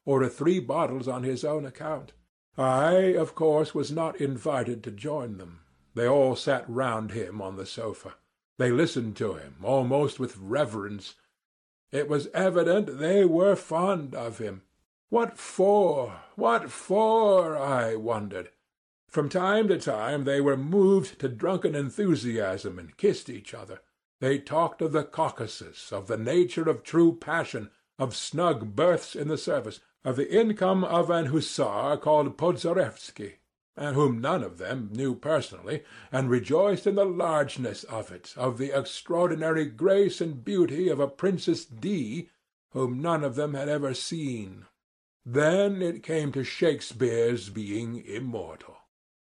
order 3 bottles on his own account. I, of course, was not invited to join them. They all sat round him on the sofa. They listened to him, almost with reverence. It was evident they were fond of him. What for? What for? I wondered. From time to time they were moved to drunken enthusiasm and kissed each other. They talked of the Caucasus, of the nature of true passion, of snug berths in the service, of the income of an hussar called Podzarevsky, and whom none of them knew personally, and rejoiced in the largeness of it, of the extraordinary grace and beauty of a Princess D., whom none of them had ever seen. Then it came to Shakespeare's being immortal.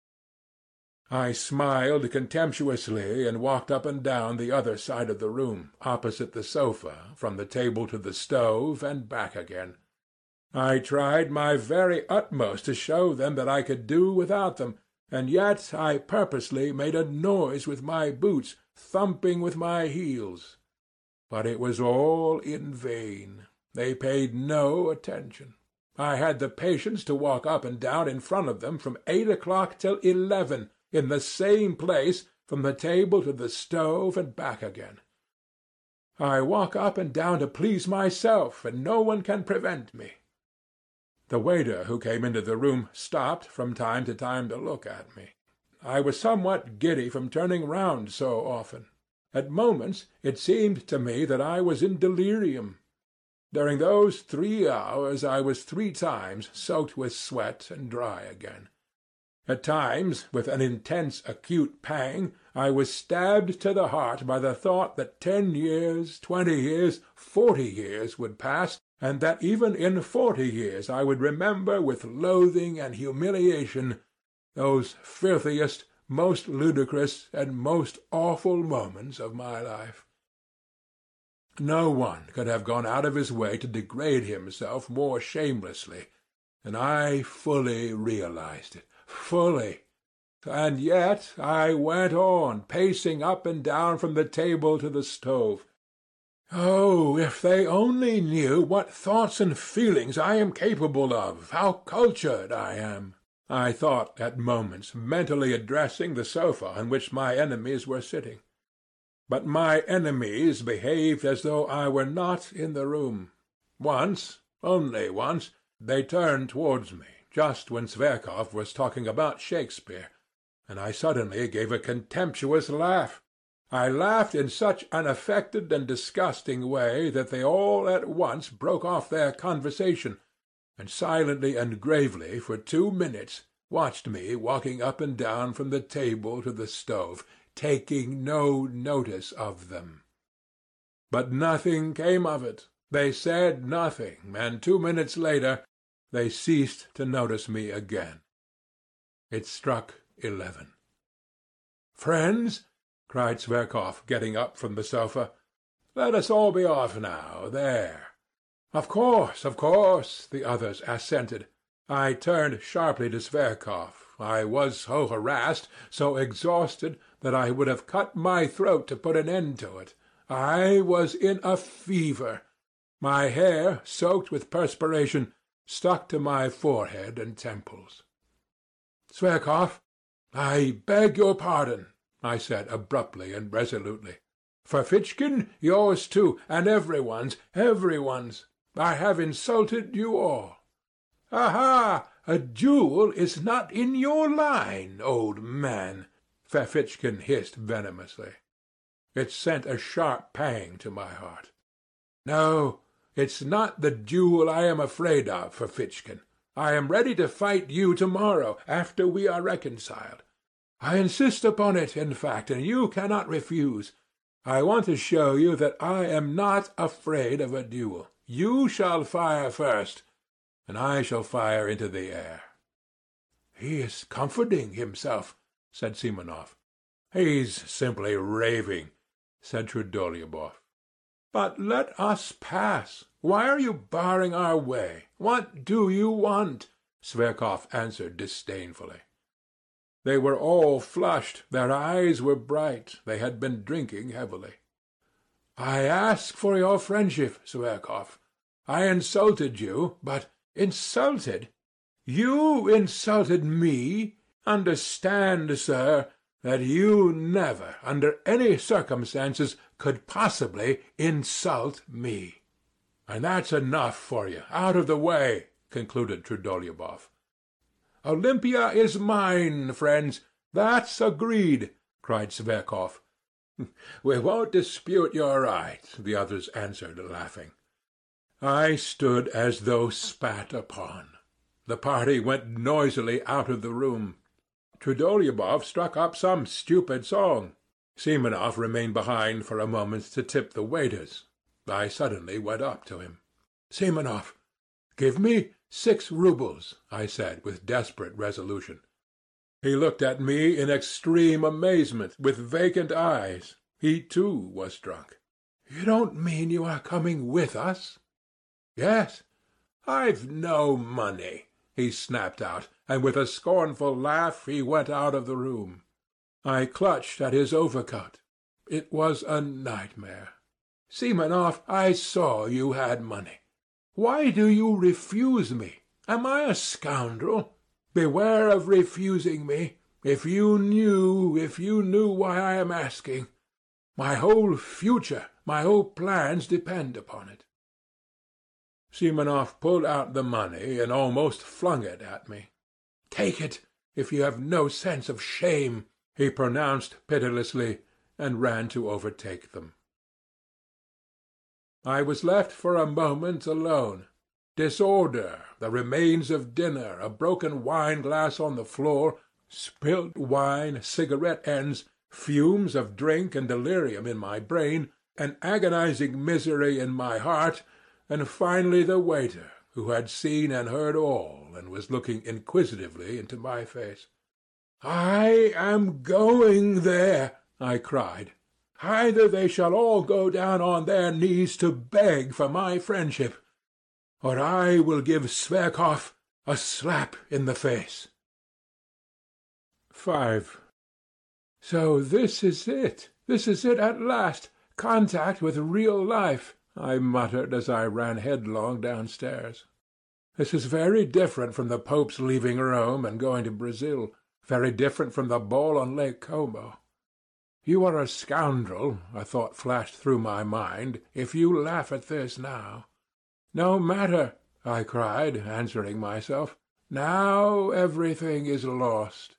I smiled contemptuously and walked up and down the other side of the room, opposite the sofa, from the table to the stove, and back again. I tried my very utmost to show them that I could do without them, and yet I purposely made a noise with my boots, thumping with my heels. But it was all in vain. They paid no attention. I had the patience to walk up and down in front of them from 8 o'clock till 11, in the same place, from the table to the stove and back again. I walk up and down to please myself, and no one can prevent me. The waiter who came into the room stopped from time to time to look at me. I was somewhat giddy from turning round so often. At moments it seemed to me that I was in delirium. During those 3 hours I was 3 times soaked with sweat and dry again. At times, with an intense acute pang, I was stabbed to the heart by the thought that 10 years, 20 years, 40 years would pass, and that even in 40 years I would remember with loathing and humiliation those filthiest, most ludicrous, and most awful moments of my life. No one could have gone out of his way to degrade himself more shamelessly, and I fully realized it. Fully. And yet I went on, pacing up and down from the table to the stove. Oh, if they only knew what thoughts and feelings I am capable of, how cultured I am, I thought at moments, mentally addressing the sofa on which my enemies were sitting. But my enemies behaved as though I were not in the room. Once, only once, they turned towards me, just when Zverkov was talking about Shakespeare, and I suddenly gave a contemptuous laugh. I laughed in such an affected and disgusting way that they all at once broke off their conversation, and silently and gravely for 2 minutes watched me walking up and down from the table to the stove, taking no notice of them. But nothing came of it. They said nothing, and 2 minutes later they ceased to notice me again. It struck 11. "Friends," cried Zverkov, getting up from the sofa, "let us all be off now, there." Of course," the others assented. I turned sharply to Zverkov. I was so harassed, so exhausted, that I would have cut my throat to put an end to it. I was in a fever. My hair, soaked with perspiration, stuck to my forehead and temples. "Zverkov, I beg your pardon," I said abruptly and resolutely. "Ferfitchkin, yours too, and everyone's. I have insulted you all." "Aha! A duel is not in your line, old man," Ferfitchkin hissed venomously. It sent a sharp pang to my heart. "No, it's not the duel I am afraid of, Ferfitchkin. I am ready to fight you to-morrow, after we are reconciled. I insist upon it, in fact, and you cannot refuse. I want to show you that I am not afraid of a duel. You shall fire first, and I shall fire into the air." "He is comforting himself," said Simonov. "He's simply raving," said Trudolyubov. "But let us pass. Why are you barring our way? What do you want?" Zverkov answered disdainfully. They were all flushed, their eyes were bright, they had been drinking heavily. "I ask for your friendship, Zverkov. I insulted you, but Insulted? You insulted me? Understand, sir, that you never, under any circumstances, could possibly insult me. And that's enough for you. Out of the way," concluded Trudolyubov. "Olympia is mine, friends. That's agreed," cried Zverkov. "We won't dispute your right," the others answered, laughing. I stood as though spat upon. The party went noisily out of the room. Trudolyubov struck up some stupid song. Simonov remained behind for a moment to tip the waiters. I suddenly went up to him. "Simonov, give me 6 roubles," I said, with desperate resolution. He looked at me in extreme amazement, with vacant eyes. He, too, was drunk. "You don't mean you are coming with us?" "Yes." "I've no money," he snapped out, and with a scornful laugh he went out of the room. I clutched at his overcoat. It was a nightmare. "Simonov, I saw you had money. Why do you refuse me? Am I a scoundrel? Beware of refusing me. If you knew why I am asking. My whole future, my whole plans depend upon it." Simonov pulled out the money and almost flung it at me. "Take it, if you have no sense of shame," he pronounced pitilessly, and ran to overtake them. I was left for a moment alone. Disorder, the remains of dinner, a broken wine-glass on the floor, spilt wine, cigarette ends, fumes of drink and delirium in my brain, an agonizing misery in my heart, and finally the waiter, who had seen and heard all, and was looking inquisitively into my face. "I am going there," I cried. "Either they shall all go down on their knees to beg for my friendship, or I will give Zverkov a slap in the face." 5. "So this is it. This is it at last. Contact with real life," I muttered as I ran headlong downstairs. "This is very different from the Pope's leaving Rome and going to Brazil, very different from the ball on Lake Como. You are a scoundrel, a thought flashed through my mind, if you laugh at this now. No matter, I cried, answering myself. Now everything is lost.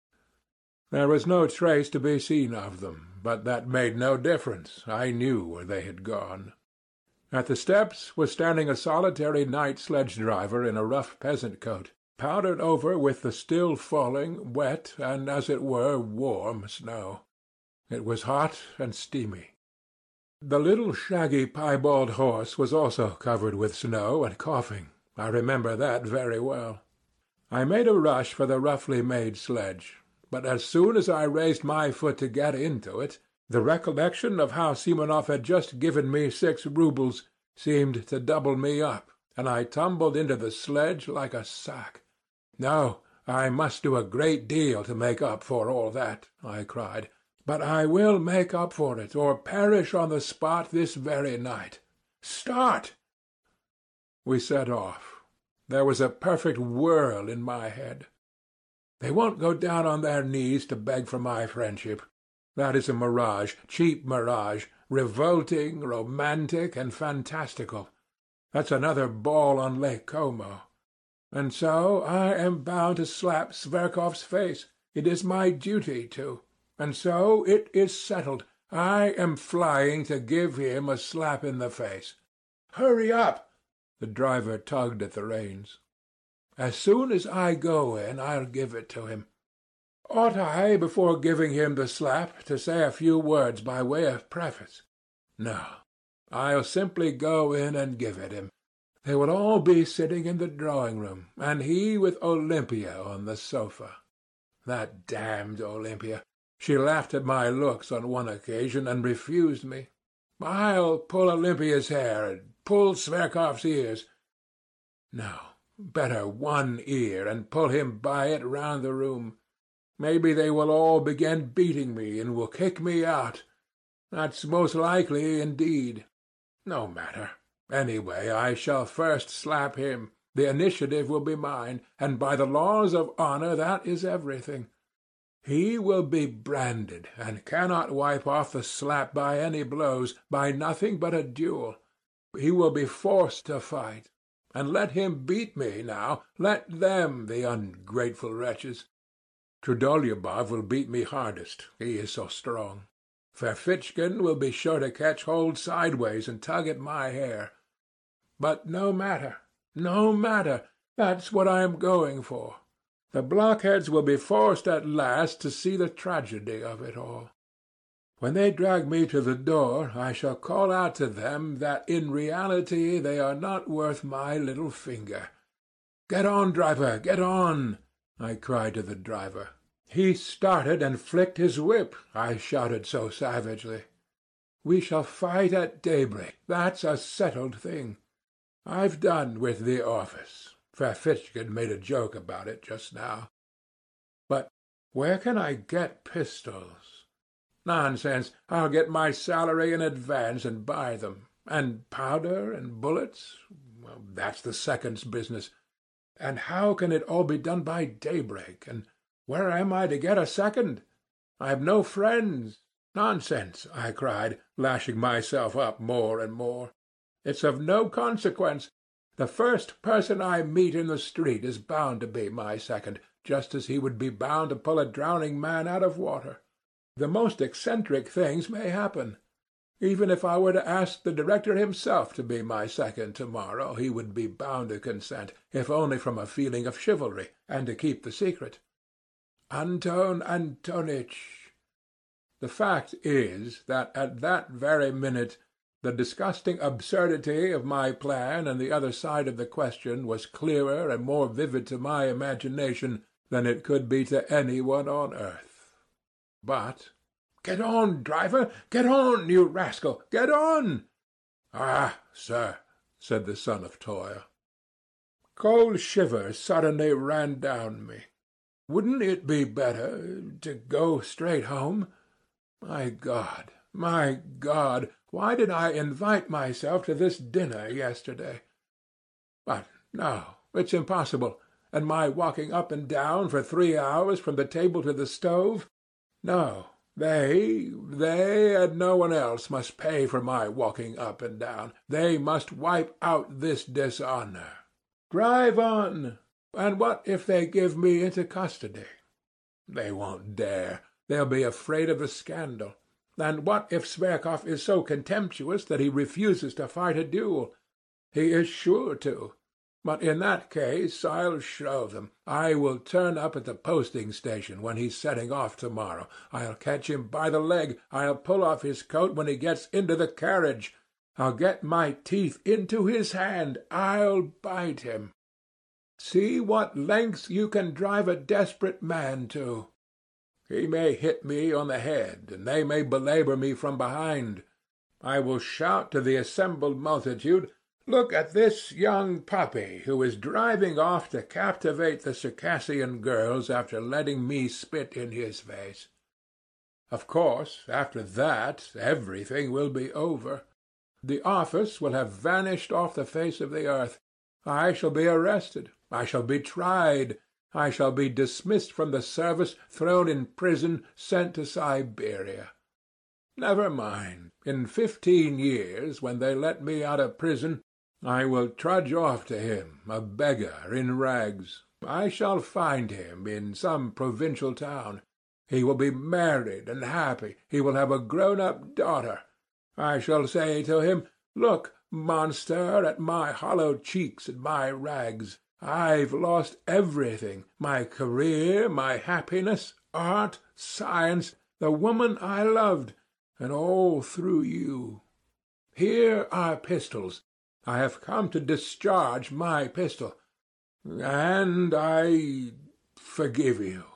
There was no trace to be seen of them, but that made no difference. I knew where they had gone. At the steps was standing a solitary night sledge-driver in a rough peasant coat, powdered over with the still falling, wet, and, as it were, warm snow. It was hot and steamy. The little shaggy piebald horse was also covered with snow and coughing. I remember that very well. I made a rush for the roughly made sledge, but as soon as I raised my foot to get into it, the recollection of how Simonov had just given me 6 roubles seemed to double me up, and I tumbled into the sledge like a sack. "No, I must do a great deal to make up for all that," I cried. "But I will make up for it, or perish on the spot this very night. Start!" We set off. There was a perfect whirl in my head. They won't go down on their knees to beg for my friendship. That is a mirage, cheap mirage, revolting, romantic, and fantastical. That's another ball on Lake Como. And so I am bound to slap Zverkov's face. It is my duty to. And so it is settled. I am flying to give him a slap in the face. Hurry up! The driver tugged at the reins. As soon as I go in, I'll give it to him. Ought I, before giving him the slap, to say a few words by way of preface? No. I'll simply go in and give it him. They will all be sitting in the drawing-room, and he with Olympia on the sofa. That damned Olympia! She laughed at my looks on one occasion and refused me. I'll pull Olympia's hair and pull Zverkov's ears. No, better one ear and pull him by it round the room. Maybe they will all begin beating me and will kick me out. That's most likely indeed. No matter. Anyway, I shall first slap him. The initiative will be mine, and by the laws of honor that is everything. He will be branded, and cannot wipe off the slap by any blows, by nothing but a duel. He will be forced to fight. And let him beat me now. Let them, the ungrateful wretches. Trudolyubov will beat me hardest, he is so strong. Ferfitchkin will be sure to catch hold sideways and tug at my hair. But no matter, no matter. That's what I am going for. The blockheads will be forced at last to see the tragedy of it all. When they drag me to the door, I shall call out to them that in reality they are not worth my little finger. "Get on, driver, get on!" I cried to the driver. He started and flicked his whip, I shouted so savagely. We shall fight at daybreak. That's a settled thing. I've done with the office. Ferfitchkin made a joke about it just now. But where can I get pistols? Nonsense. I'll get my salary in advance and buy them. And powder and bullets? Well, that's the second's business. And how can it all be done by daybreak? And where am I to get a second? I have no friends. Nonsense, I cried, lashing myself up more and more. It's of no consequence. The first person I meet in the street is bound to be my second, just as he would be bound to pull a drowning man out of water. The most eccentric things may happen. Even if I were to ask the director himself to be my second tomorrow, he would be bound to consent, if only from a feeling of chivalry, and to keep the secret. Anton Antonitch. The fact is that at that very minute the disgusting absurdity of my plan and the other side of the question was clearer and more vivid to my imagination than it could be to any one on earth. But "Get on, driver! Get on, you rascal! Get on!" "Ah, sir," said the son of toil. Cold shivers suddenly ran down me. Wouldn't it be better to go straight home? My God, why did I invite myself to this dinner yesterday? But no, it's impossible. And my walking up and down for 3 hours from the table to the stove? No, they and no one else must pay for my walking up and down. They must wipe out this dishonor. Drive on. And what if they give me into custody? They won't dare. They'll be afraid of the scandal. And what if Sverkov is so contemptuous that he refuses to fight a duel? He is sure to. But in that case I'll show them. I will turn up at the posting-station when he's setting off tomorrow. I'll catch him by the leg. I'll pull off his coat when he gets into the carriage. I'll get my teeth into his hand. I'll bite him. See what lengths you can drive a desperate man to. He may hit me on the head, and they may belabor me from behind. I will shout to the assembled multitude, "Look at this young puppy who is driving off to captivate the Circassian girls after letting me spit in his face." Of course, after that, everything will be over. The office will have vanished off the face of the earth. I shall be arrested. I shall be tried. I shall be dismissed from the service, thrown in prison, sent to Siberia. Never mind. In 15 years, when they let me out of prison, I will trudge off to him, a beggar in rags. I shall find him in some provincial town. He will be married and happy. He will have a grown-up daughter. I shall say to him, "Look, monster, at my hollow cheeks and my rags. I've lost everything, my career, my happiness, art, science, the woman I loved, and all through you. Here are pistols. I have come to discharge my pistol, and I forgive you."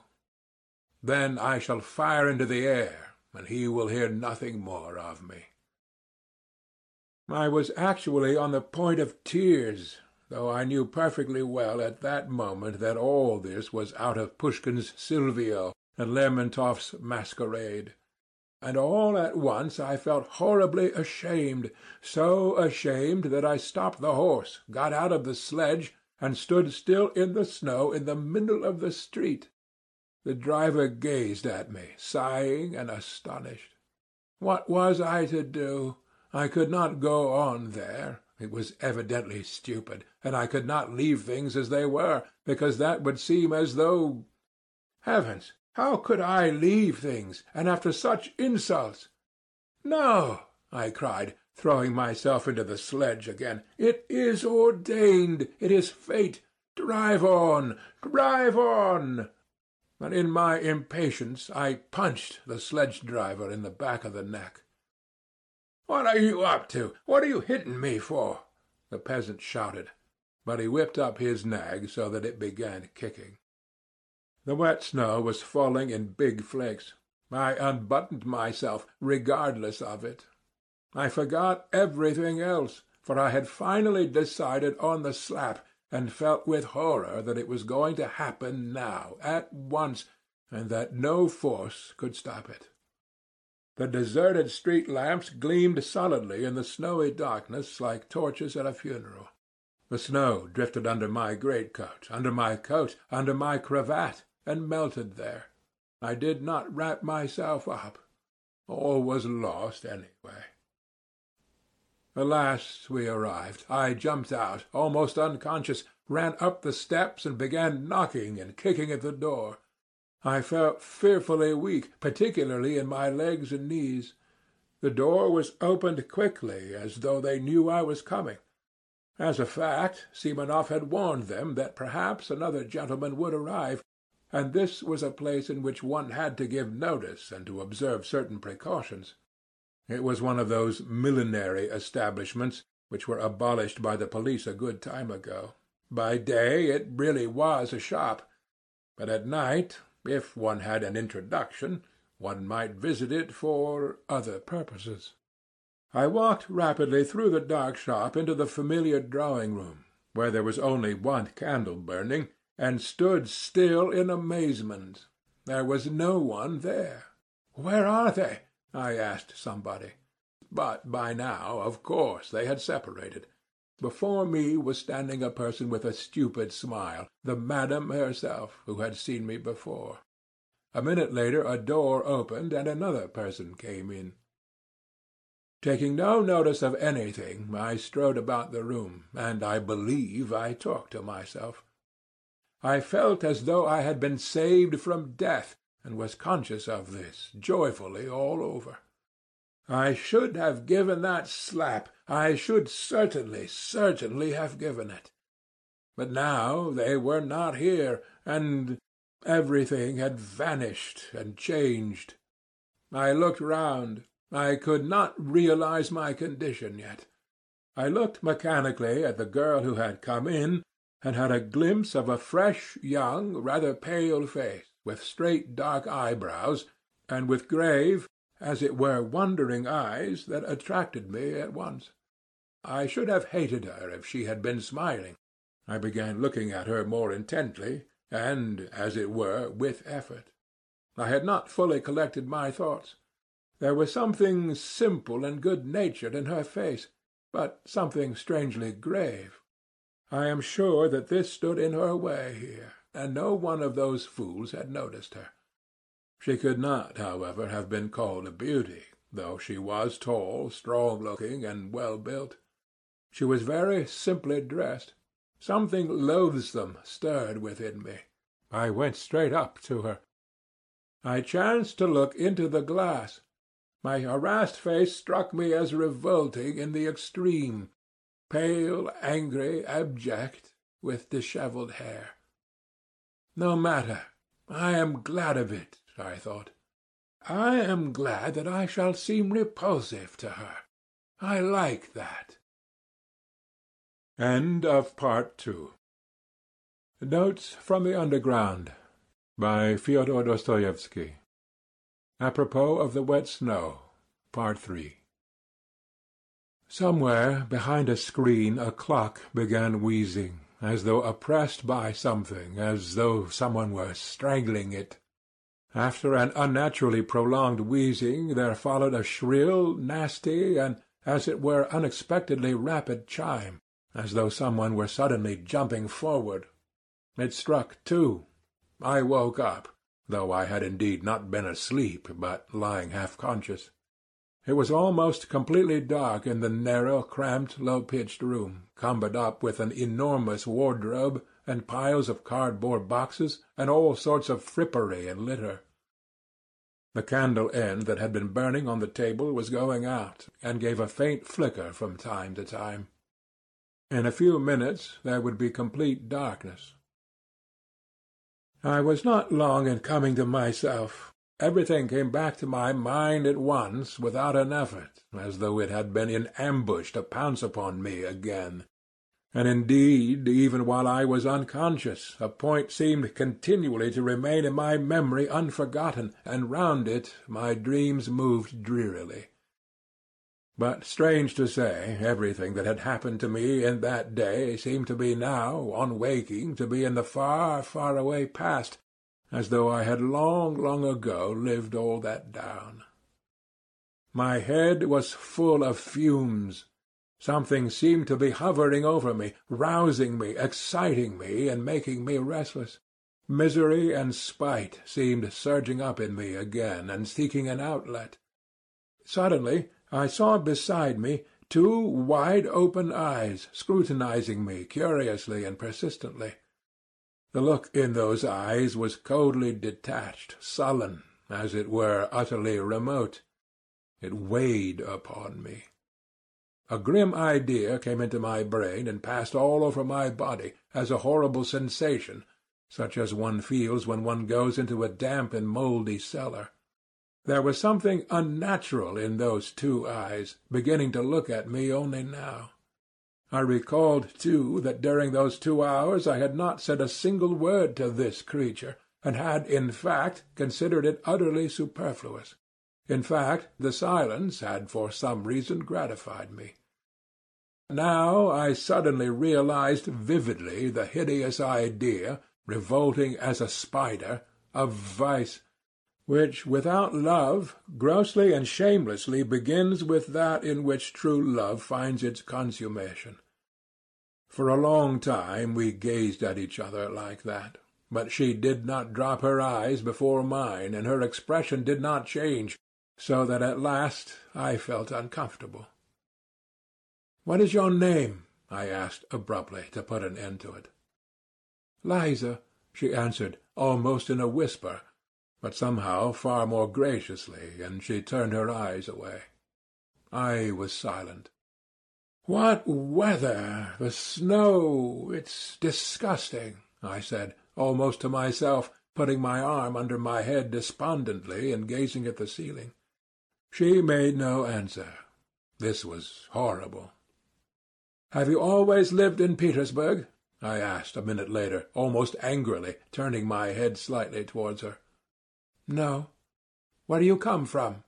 Then I shall fire into the air, and he will hear nothing more of me. I was actually on the point of tears, though I knew perfectly well at that moment that all this was out of Pushkin's Silvio and Lermontov's Masquerade. And all at once I felt horribly ashamed, so ashamed that I stopped the horse, got out of the sledge, and stood still in the snow in the middle of the street. The driver gazed at me, sighing and astonished. What was I to do? I could not go on there. It was evidently stupid, and I could not leave things as they were, because that would seem as though— Heavens! How could I leave things, and after such insults? No, I cried, throwing myself into the sledge again. It is ordained. It is fate. Drive on! Drive on! And in my impatience I punched the sledge-driver in the back of the neck. "What are you up to? What are you hitting me for?" the peasant shouted, but he whipped up his nag so that it began kicking. The wet snow was falling in big flakes. I unbuttoned myself, regardless of it. I forgot everything else, for I had finally decided on the slap, and felt with horror that it was going to happen now, at once, and that no force could stop it. The deserted street lamps gleamed solidly in the snowy darkness like torches at a funeral. The snow drifted under my greatcoat, under my coat, under my cravat, and melted there. I did not wrap myself up. All was lost anyway. At last we arrived. I jumped out, almost unconscious, ran up the steps and began knocking and kicking at the door. I felt fearfully weak, particularly in my legs and knees. The door was opened quickly, as though they knew I was coming. As a fact, Simonov had warned them that perhaps another gentleman would arrive, and this was a place in which one had to give notice and to observe certain precautions. It was one of those millinery establishments which were abolished by the police a good time ago. By day it really was a shop, but at night, if one had an introduction, one might visit it for other purposes. I walked rapidly through the dark shop into the familiar drawing-room, where there was only one candle burning, and stood still in amazement. There was no one there. "Where are they?" I asked somebody. But by now, of course, they had separated. Before me was standing a person with a stupid smile, the madam herself, who had seen me before. A minute later a door opened and another person came in. Taking no notice of anything, I strode about the room, and I believe I talked to myself. I felt as though I had been saved from death, and was conscious of this, joyfully all over. I should have given that slap. I should certainly have given it. But now they were not here, and everything had vanished and changed. I looked round. I could not realize my condition yet. I looked mechanically at the girl who had come in, and had a glimpse of a fresh, young, rather pale face, with straight dark eyebrows, and with grave, as it were wondering eyes that attracted me at once. I should have hated her if she had been smiling. I began looking at her more intently, and, as it were, with effort. I had not fully collected my thoughts. There was something simple and good-natured in her face, but something strangely grave. I am sure that this stood in her way here, and no one of those fools had noticed her. She could not, however, have been called a beauty, though she was tall, strong-looking, and well-built. She was very simply dressed. Something loathsome stirred within me. I went straight up to her. I chanced to look into the glass. My harassed face struck me as revolting in the extreme, pale, angry, abject, with dishevelled hair. No matter. I am glad of it, I thought. I am glad that I shall seem repulsive to her. I like that. End of Part 2. Notes from the Underground by Fyodor Dostoevsky. Apropos of the wet snow. Part 3. Somewhere behind a screen a clock began wheezing, as though oppressed by something, as though someone were strangling it. After an unnaturally prolonged wheezing there followed a shrill, nasty, and, as it were, unexpectedly rapid chime, as though someone were suddenly jumping forward. It struck 2. I woke up, though I had indeed not been asleep, but lying half-conscious. It was almost completely dark in the narrow, cramped, low-pitched room, cumbered up with an enormous wardrobe and piles of cardboard boxes and all sorts of frippery and litter. The candle end that had been burning on the table was going out, and gave a faint flicker from time to time. In a few minutes there would be complete darkness. I was not long in coming to myself. Everything came back to my mind at once without an effort, as though it had been in ambush to pounce upon me again. And indeed, even while I was unconscious, a point seemed continually to remain in my memory unforgotten, and round it my dreams moved drearily. But strange to say, everything that had happened to me in that day seemed to be now, on waking, to be in the far, far away past, as though I had long, long ago lived all that down. My head was full of fumes. Something seemed to be hovering over me, rousing me, exciting me, and making me restless. Misery and spite seemed surging up in me again and seeking an outlet. Suddenly I saw beside me 2 wide-open eyes scrutinizing me curiously and persistently. The look in those eyes was coldly detached, sullen, as it were utterly remote. It weighed upon me. A grim idea came into my brain and passed all over my body as a horrible sensation, such as one feels when one goes into a damp and mouldy cellar. There was something unnatural in those 2 eyes, beginning to look at me only now. I recalled, too, that during those 2 hours I had not said a single word to this creature, and had, in fact, considered it utterly superfluous. In fact, the silence had for some reason gratified me. Now I suddenly realized vividly the hideous idea, revolting as a spider, of vice, which without love grossly and shamelessly begins with that in which true love finds its consummation. For a long time we gazed at each other like that, but she did not drop her eyes before mine, and her expression did not change, so that at last I felt uncomfortable. "What is your name?" I asked abruptly, to put an end to it. "Liza," she answered, almost in a whisper, but somehow far more graciously, and she turned her eyes away. I was silent. "What weather! The snow! It's disgusting," I said, almost to myself, putting my arm under my head despondently and gazing at the ceiling. She made no answer. This was horrible. "Have you always lived in Petersburg?" I asked a minute later, almost angrily, turning my head slightly towards her. "No. Where do you come from?"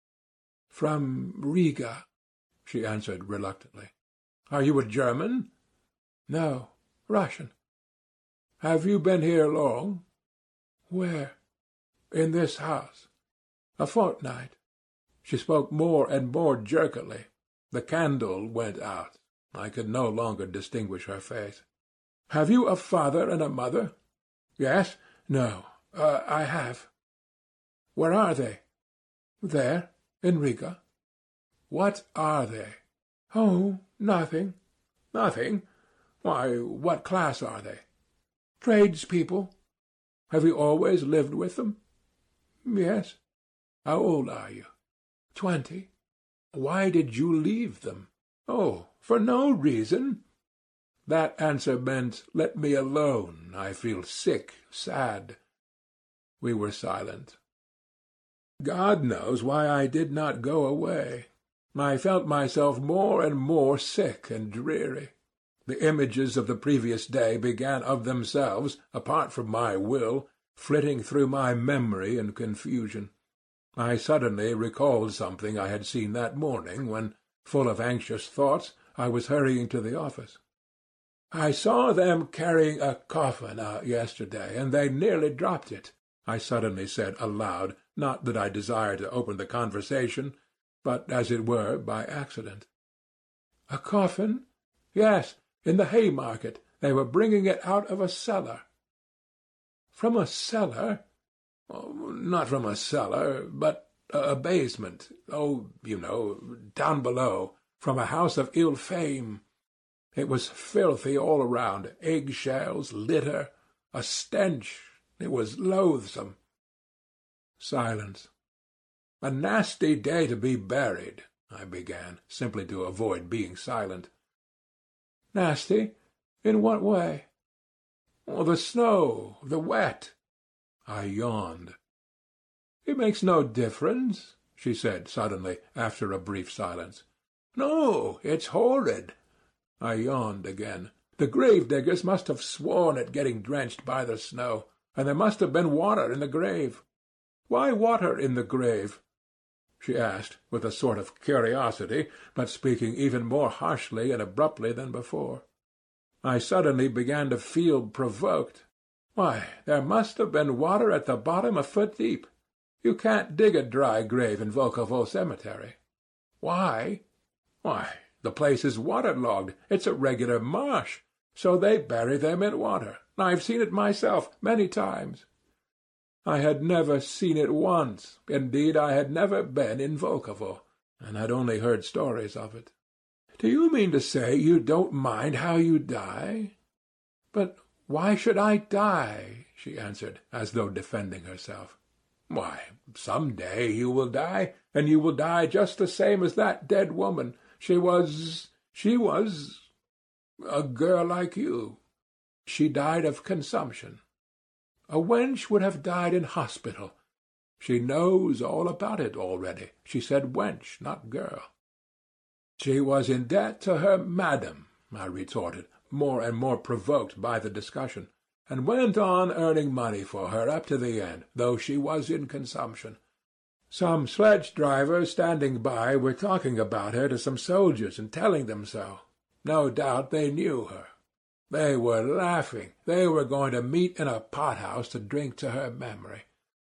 "From Riga," she answered reluctantly. "Are you a German?" "No, Russian." "Have you been here long?" "Where?" "In this house." "A fortnight." She spoke more and more jerkily. The candle went out. I could no longer distinguish her face. "Have you a father and a mother?" "Yes. No. I have." "Where are they?" "There, in Riga." "What are they?" "Oh, nothing." "Nothing? Why, what class are they?" "Tradespeople." "Have you always lived with them?" "Yes." "How old are you?" 20. "Why did you leave them?" "Oh, for no reason." That answer meant, "Let me alone. I feel sick, sad." We were silent. God knows why I did not go away. I felt myself more and more sick and dreary. The images of the previous day began of themselves, apart from my will, flitting through my memory in confusion. I suddenly recalled something I had seen that morning when, full of anxious thoughts, I was hurrying to the office. "I saw them carrying a coffin out yesterday, and they nearly dropped it," I suddenly said aloud, not that I desired to open the conversation, but as it were by accident. "A coffin?" "Yes, In the Haymarket. They were bringing it out of a cellar." "From a cellar?" "Oh, not from a cellar, but a basement. Oh, you know, down below, from a house of ill fame. It was filthy all around, egg-shells, litter, a stench. It was loathsome." Silence. "A nasty day to be buried," I began, simply to avoid being silent. "Nasty? In what way?" "Oh, the snow, the wet." I yawned. "It makes no difference," she said suddenly, after a brief silence. "No, it's horrid." I yawned again. "The grave-diggers must have sworn at getting drenched by the snow, and there must have been water in the grave." "Why water in the grave?" she asked, with a sort of curiosity, but speaking even more harshly and abruptly than before. I suddenly began to feel provoked. "Why, there must have been water at the bottom a foot deep. You can't dig a dry grave in Volkovo Cemetery." "Why?" "Why, the place is waterlogged. It's a regular marsh. So they bury them in water. I've seen it myself many times." I had never seen it once. Indeed, I had never been in Volkovo, and had only heard stories of it. "Do you mean to say you don't mind how you die?" "But why should I die?" she answered, as though defending herself. "Why, some day you will die, and you will die just the same as that dead woman. She was a girl like you. She died of consumption. A wench would have died in hospital. She knows all about it already. She said wench, not girl." "She was in debt to her madam," I retorted, more and more provoked by the discussion, "and went on earning money for her up to the end, though she was in consumption. Some sledge-drivers standing by were talking about her to some soldiers and telling them so. No doubt they knew her. They were laughing. They were going to meet in a pot-house to drink to her memory."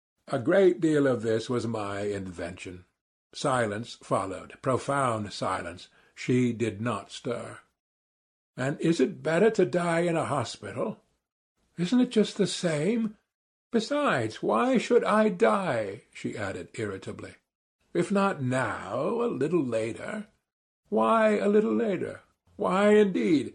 A great deal of this was my invention. Silence followed, profound silence. She did not stir. "And is it better to die in a hospital?" "Isn't it just the same? Besides, why should I die?" she added irritably. "If not now, a little later." "Why a little later? Why, indeed?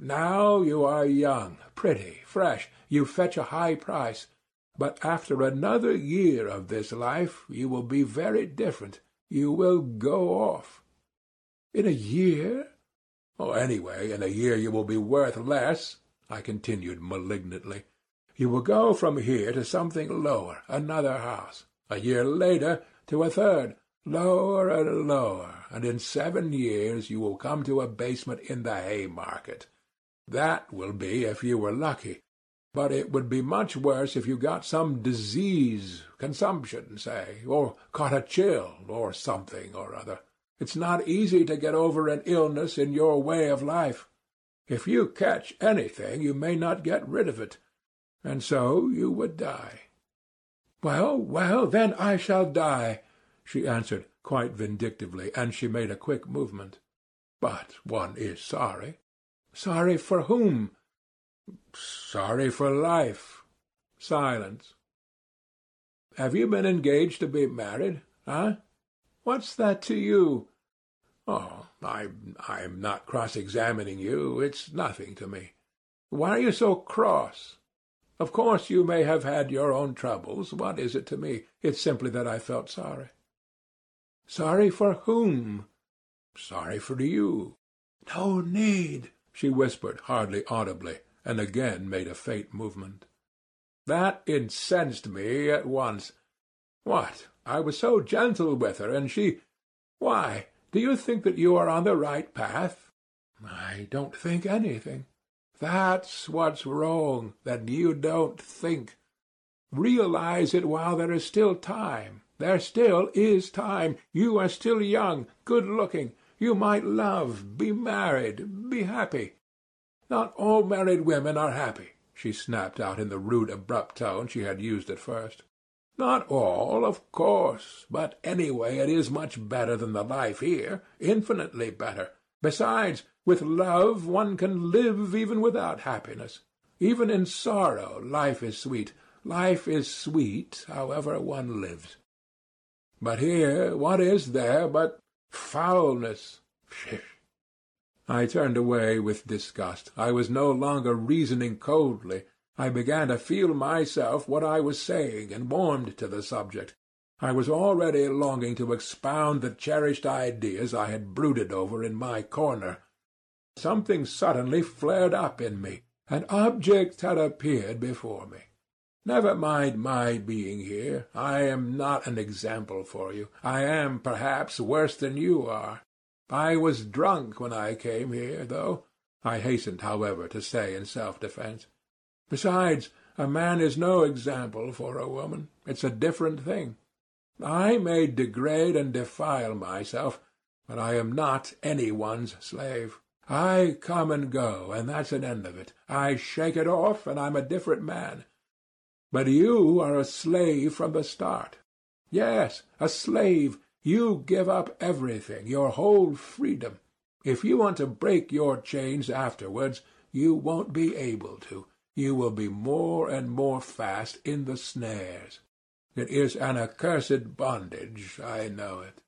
Now you are young, pretty, fresh. You fetch a high price. But after another year of this life you will be very different. You will go off." "In a year?" "Oh, anyway, in a year you will be worth less," I continued malignantly. "You will go from here to something lower, another house. A year later to a third, lower and lower, and in 7 years you will come to a basement in the Haymarket. That will be if you were lucky. But it would be much worse if you got some disease, consumption, say, or caught a chill, or something or other. It's not easy to get over an illness in your way of life. If you catch anything, you may not get rid of it, and so you would die." "Well, well, then I shall die," she answered quite vindictively, and she made a quick movement. "But one is sorry." "Sorry for whom?" "Sorry for life." Silence. "Have you been engaged to be married? Huh? What's that to you?" "Oh, I'm not cross-examining you. It's nothing to me." "Why are you so cross?" "Of course you may have had your own troubles. What is it to me? It's simply that I felt sorry." "Sorry for whom?" "Sorry for you." "No need," she whispered, hardly audibly, and again made a faint movement. That incensed me at once. What? I was so gentle with her, and she— Why, do you think that you are on the right path?" "I don't think anything." "That's what's wrong, that you don't think. Realize it while there is still time. There still is time. You are still young, good-looking. You might love, be married, be happy." "Not all married women are happy," she snapped out in the rude, abrupt tone she had used at first. "Not all, of course. But anyway it is much better than the life here. Infinitely better. Besides, With love one can live even without happiness. Even in sorrow life is sweet. Life is sweet however one lives. But here what is there but foulness? Phew! I turned away with disgust. I was no longer reasoning coldly. I began to feel myself what I was saying, and warmed to the subject. I was already longing to expound the cherished ideas I had brooded over in my corner. Something suddenly flared up in me. An object had appeared before me. Never mind my being here. I am not an example for you. I am, perhaps, worse than you are. I was drunk when I came here, though, I hastened, however, to say in self-defence. Besides, a man is no example for a woman. It's a different thing. I may degrade and defile myself, but I am not any one's slave. I come and go, and that's an end of it. I shake it off, and I'm a different man. But you are a slave from the start. Yes, a slave. You give up everything, your whole freedom. If you want to break your chains afterwards, you won't be able to. You will be more and more fast in the snares. It is an accursed bondage, I know it.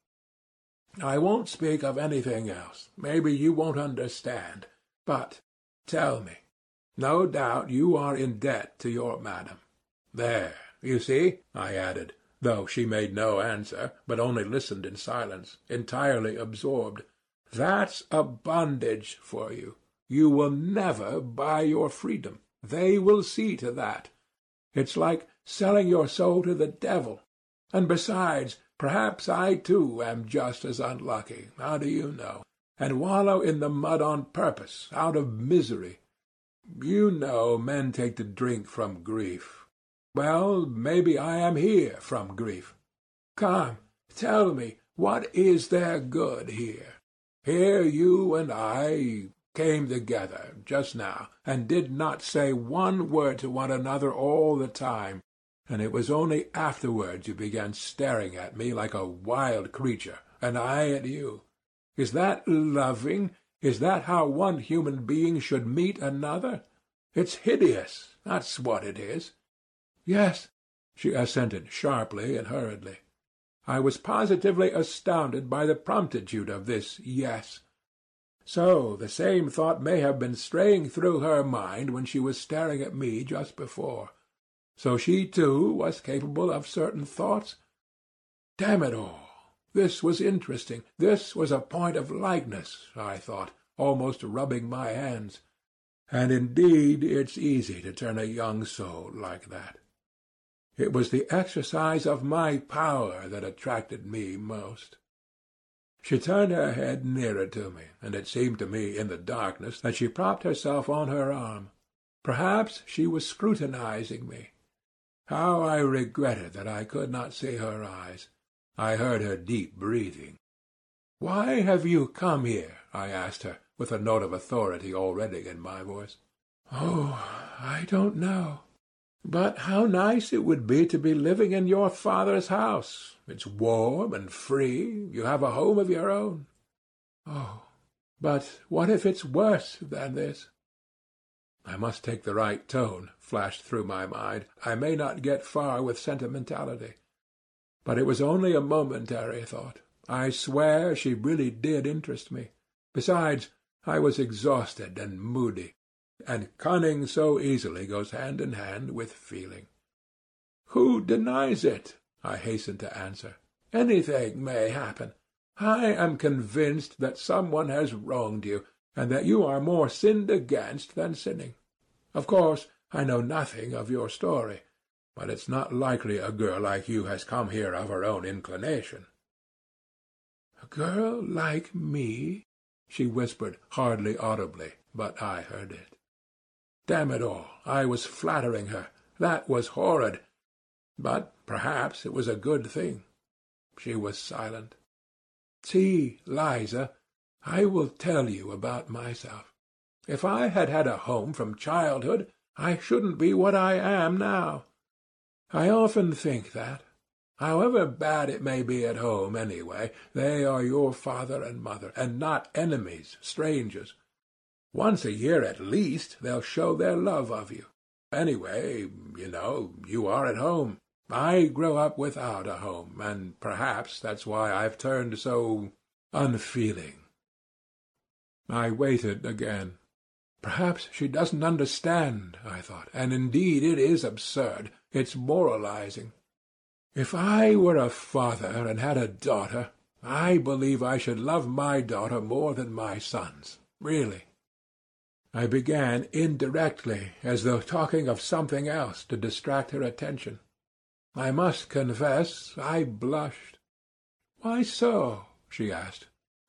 I won't speak of anything else. Maybe you won't understand. But tell me. No doubt you are in debt to your madam. There, you see, I added, though she made no answer, but only listened in silence, entirely absorbed. That's a bondage for you. You will never buy your freedom. They will see to that. It's like selling your soul to the devil. And besides, perhaps I too am just as unlucky, how do you know, and wallow in the mud on purpose, out of misery. You know men take to drink from grief. Well, maybe I am here from grief. Come, tell me, what is there good here? Here you and I came together just now, and did not say one word to one another all the time, and it was only afterwards you began staring at me like a wild creature, and I at you. Is that loving? Is that how one human being should meet another? It's hideous, that's what it is. Yes, she assented sharply and hurriedly. I was positively astounded by the promptitude of this yes. So the same thought may have been straying through her mind when she was staring at me just before. So she, too, was capable of certain thoughts? Damn it all! This was interesting. This was a point of likeness, I thought, almost rubbing my hands. And indeed it's easy to turn a young soul like that. It was the exercise of my power that attracted me most. She turned her head nearer to me, and it seemed to me in the darkness that she propped herself on her arm. Perhaps she was scrutinizing me. How I regretted that I could not see her eyes. I heard her deep breathing. "Why have you come here?" I asked her, with a note of authority already in my voice. "Oh, I don't know. But how nice it would be to be living in your father's house. It's warm and free. You have a home of your own. Oh, but what if it's worse than this?" I must take the right tone, flashed through my mind. I may not get far with sentimentality. But it was only a momentary thought. I swear she really did interest me. Besides, I was exhausted and moody, and cunning so easily goes hand in hand with feeling. "Who denies it?" I hastened to answer. "Anything may happen. I am convinced that someone has wronged you, and that you are more sinned against than sinning. Of course, I know nothing of your story, but it's not likely a girl like you has come here of her own inclination." "A girl like me?" she whispered, hardly audibly, but I heard it. Damn it all, I was flattering her. That was horrid. But perhaps it was a good thing. She was silent. "See, Liza, I will tell you about myself. If I had had a home from childhood, I shouldn't be what I am now. I often think that. However bad it may be at home, anyway, they are your father and mother, and not enemies, strangers. Once a year at least they'll show their love of you. Anyway, you are at home. I grew up without a home, and perhaps that's why I've turned so unfeeling." I waited again. Perhaps she doesn't understand, I thought, and indeed it is absurd. It's moralizing. If I were a father and had a daughter, I believe I should love my daughter more than my sons, really. I began indirectly, as though talking of something else to distract her attention. I must confess I blushed. "Why so?" she asked.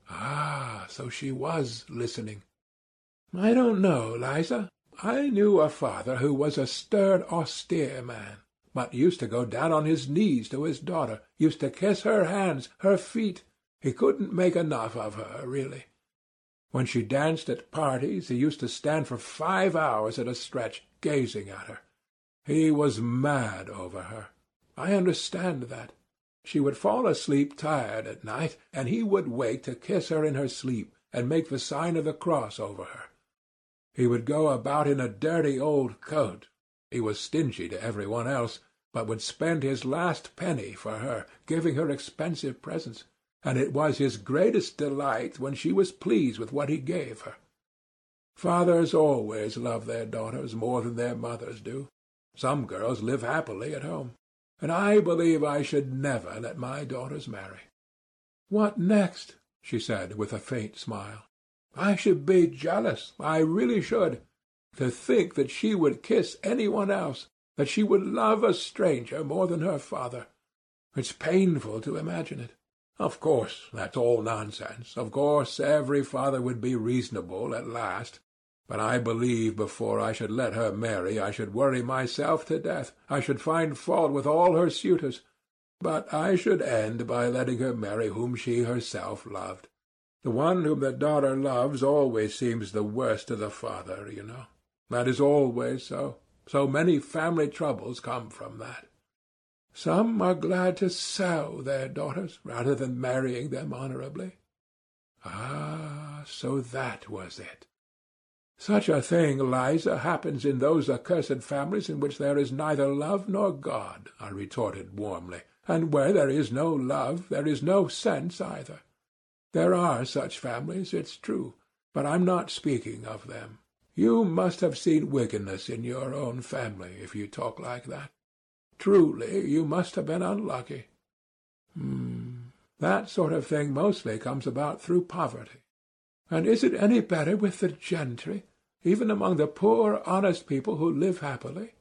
Ah, so she was listening. "I don't know, Liza. I knew a father who was a stern, austere man, but used to go down on his knees to his daughter, used to kiss her hands, her feet. He couldn't make enough of her, really. When she danced at parties, he used to stand for 5 hours at a stretch, gazing at her. He was mad over her. I understand that. She would fall asleep tired at night, and he would wake to kiss her in her sleep and make the sign of the cross over her. He would go about in a dirty old coat. He was stingy to every one else, but would spend his last penny for her, giving her expensive presents, and it was his greatest delight when she was pleased with what he gave her. Fathers always love their daughters more than their mothers do. Some girls live happily at home, and I believe I should never let my daughters marry." "What next?" she said, with a faint smile. "I should be jealous. I really should. To think that she would kiss any one else, that she would love a stranger more than her father. It's painful to imagine it. Of course, that's all nonsense. Of course, every father would be reasonable at last. But I believe before I should let her marry I should worry myself to death. I should find fault with all her suitors. But I should end by letting her marry whom she herself loved. The one whom the daughter loves always seems the worst to the father, you know. That is always so. So many family troubles come from that. Some are glad to sell their daughters rather than marrying them honorably." Ah, so that was it. "Such a thing, Liza, happens in those accursed families in which there is neither love nor God," I retorted warmly. "And where there is no love, there is no sense either. There are such families, it's true, but I'm not speaking of them. You must have seen wickedness in your own family, if you talk like that. Truly, you must have been unlucky." That sort of thing mostly comes about through poverty." "And is it any better with the gentry, even among the poor, honest people who live happily?"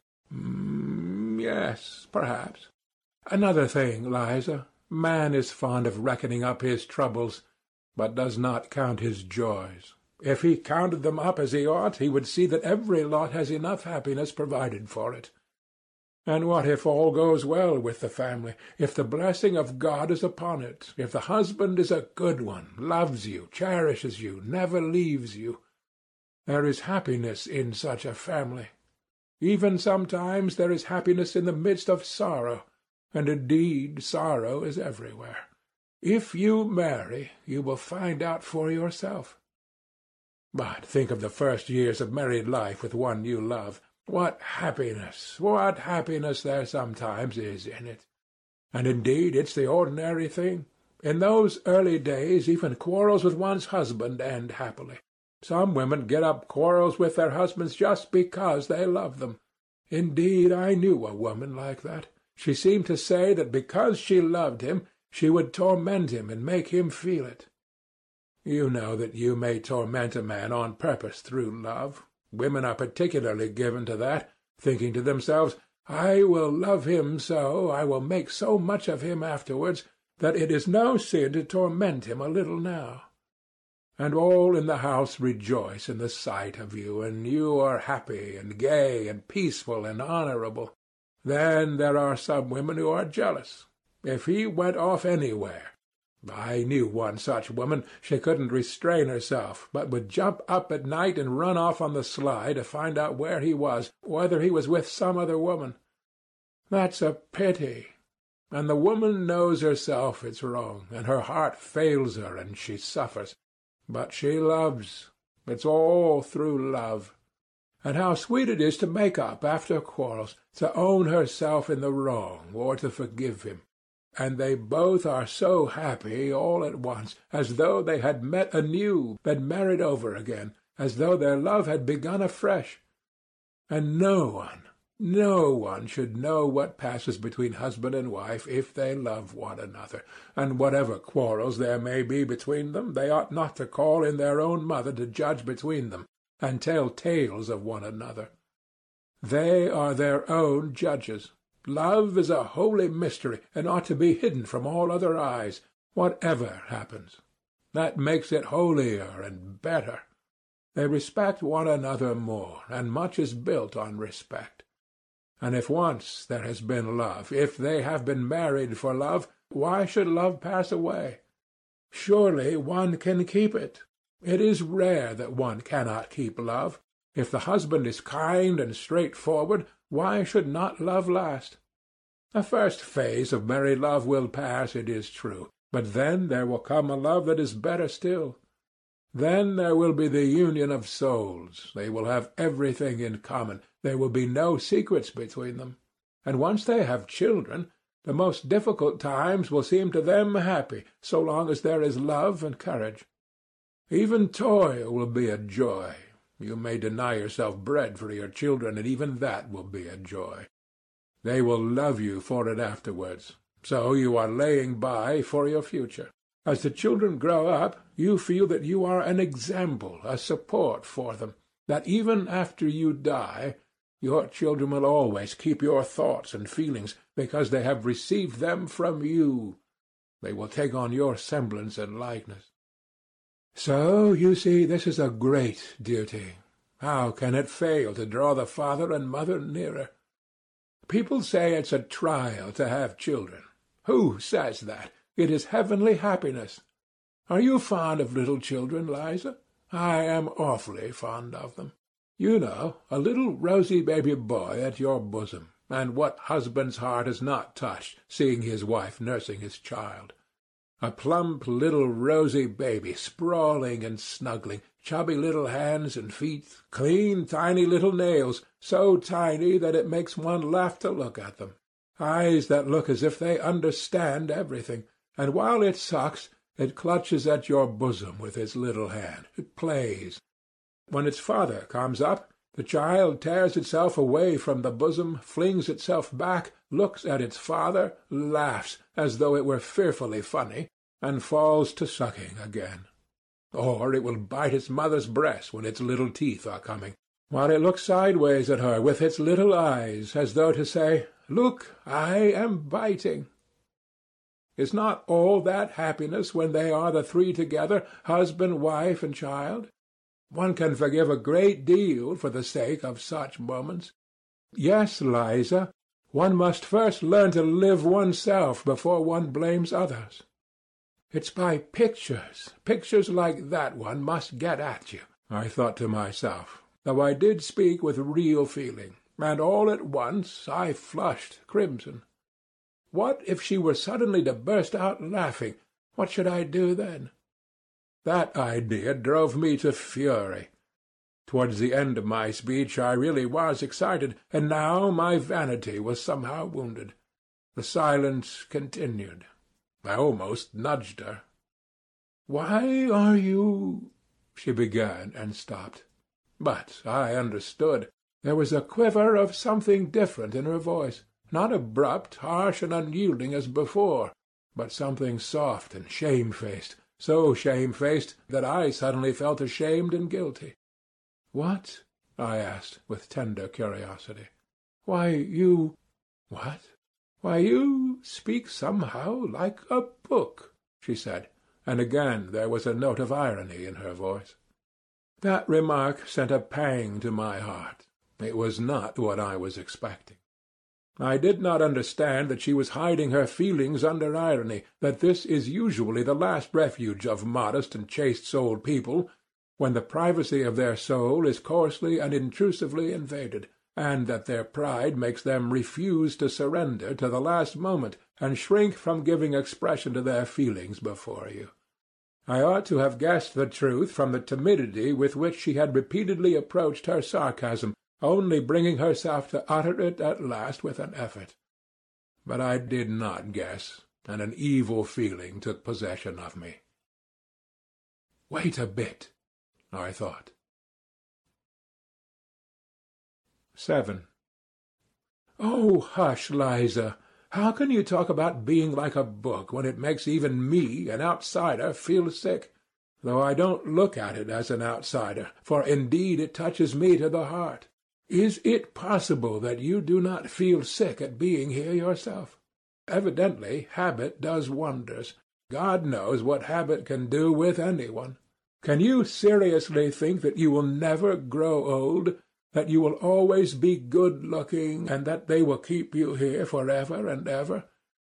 "Yes, perhaps. Another thing, Liza, man is fond of reckoning up his troubles, but does not count his joys. If he counted them up as he ought, he would see that every lot has enough happiness provided for it. And what if all goes well with the family, if the blessing of God is upon it, if the husband is a good one, loves you, cherishes you, never leaves you? There is happiness in such a family. Even sometimes there is happiness in the midst of sorrow, and indeed sorrow is everywhere. If you marry, you will find out for yourself. But think of the first years of married life with one you love. What happiness there sometimes is in it! And indeed it's the ordinary thing. In those early days even quarrels with one's husband end happily. Some women get up quarrels with their husbands just because they love them. Indeed, I knew a woman like that. She seemed to say that because she loved him, she would torment him and make him feel it. You know that you may torment a man on purpose through love. Women are particularly given to that, thinking to themselves, I will love him so, I will make so much of him afterwards, that it is no sin to torment him a little now. And all in the house rejoice in the sight of you, and you are happy and gay and peaceful and honorable. Then there are some women who are jealous. If he went off anywhere, I knew one such woman, she couldn't restrain herself, but would jump up at night and run off on the sly to find out where he was, whether he was with some other woman. That's a pity. And the woman knows herself it's wrong, and her heart fails her, and she suffers. But she loves. It's all through love. And how sweet it is to make up after quarrels, to own herself in the wrong, or to forgive him. And they both are so happy all at once, as though they had met anew, been married over again, as though their love had begun afresh. And no one should know what passes between husband and wife if they love one another, and whatever quarrels there may be between them, they ought not to call in their own mother to judge between them, and tell tales of one another. They are their own judges. Love is a holy mystery, and ought to be hidden from all other eyes, whatever happens. That makes it holier and better. They respect one another more, and much is built on respect. And if once there has been love, if they have been married for love, why should love pass away? Surely one can keep it. It is rare that one cannot keep love. If the husband is kind and straightforward, why should not love last? The first phase of married love will pass, it is true, but then there will come a love that is better still. Then there will be the union of souls. They will have everything in common. There will be no secrets between them. And once they have children, the most difficult times will seem to them happy, so long as there is love and courage. Even toil will be a joy. You may deny yourself bread for your children, and even that will be a joy. They will love you for it afterwards. So you are laying by for your future. As the children grow up, you feel that you are an example, a support for them, that even after you die, your children will always keep your thoughts and feelings, because they have received them from you. They will take on your semblance and likeness. So, you see, this is a great duty. How can it fail to draw the father and mother nearer? People say it's a trial to have children. Who says that? It is heavenly happiness. Are you fond of little children, Liza? I am awfully fond of them. You know, a little rosy baby boy at your bosom, and what husband's heart is not touched, seeing his wife nursing his child? A plump little rosy baby, sprawling and snuggling, chubby little hands and feet, clean, tiny little nails, so tiny that it makes one laugh to look at them, eyes that look as if they understand everything, and while it sucks, it clutches at your bosom with its little hand. It plays. When its father comes up, the child tears itself away from the bosom, flings itself back, looks at its father, laughs as though it were fearfully funny, and falls to sucking again. Or it will bite its mother's breast when its little teeth are coming, while it looks sideways at her with its little eyes, as though to say, "Look, I am biting." Is not all that happiness when they are the three together, husband, wife, and child? One can forgive a great deal for the sake of such moments. Yes, Liza, one must first learn to live oneself before one blames others. It's by pictures like that one must get at you, I thought to myself, though I did speak with real feeling, and all at once I flushed crimson. What if she were suddenly to burst out laughing? What should I do then? That idea drove me to fury. Towards the end of my speech I really was excited, and now my vanity was somehow wounded. The silence continued. I almost nudged her. "Why are you—" she began and stopped. But I understood. There was a quiver of something different in her voice, not abrupt, harsh, and unyielding as before, but something soft and shamefaced, so shamefaced that I suddenly felt ashamed and guilty. "What?" I asked, with tender curiosity. "Why, you—" "What?" "Why, you speak somehow like a book," she said, and again there was a note of irony in her voice. That remark sent a pang to my heart. It was not what I was expecting. I did not understand that she was hiding her feelings under irony, that this is usually the last refuge of modest and chaste-souled people, when the privacy of their soul is coarsely and intrusively invaded, and that their pride makes them refuse to surrender to the last moment, and shrink from giving expression to their feelings before you. I ought to have guessed the truth from the timidity with which she had repeatedly approached her sarcasm, only bringing herself to utter it at last with an effort. But I did not guess, and an evil feeling took possession of me. Wait a bit, I thought. 7. Oh, hush, Liza. How can you talk about being like a book when it makes even me, an outsider, feel sick? Though I don't look at it as an outsider, for indeed it touches me to the heart. Is it possible that you do not feel sick at being here yourself? Evidently habit does wonders. God knows what habit can do with anyone. Can you seriously think that you will never grow old, that you will always be good-looking, and that they will keep you here forever and ever?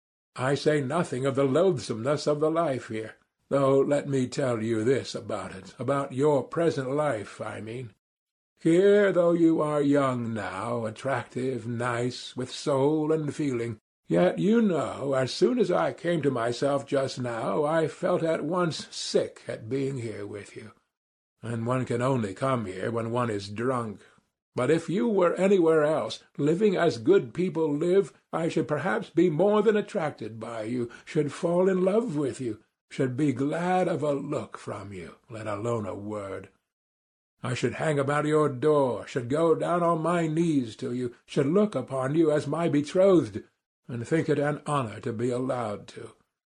I say nothing of the loathsomeness of the life here, though let me tell you this about it, about your present life, I mean. Here, though you are young now, attractive, nice, with soul and feeling, yet you know, as soon as I came to myself just now, I felt at once sick at being here with you. And one can only come here when one is drunk. But if you were anywhere else, living as good people live, I should perhaps be more than attracted by you, should fall in love with you, should be glad of a look from you, let alone a word. I should hang about your door, should go down on my knees to you, should look upon you as my betrothed, and think it an honor to be allowed to.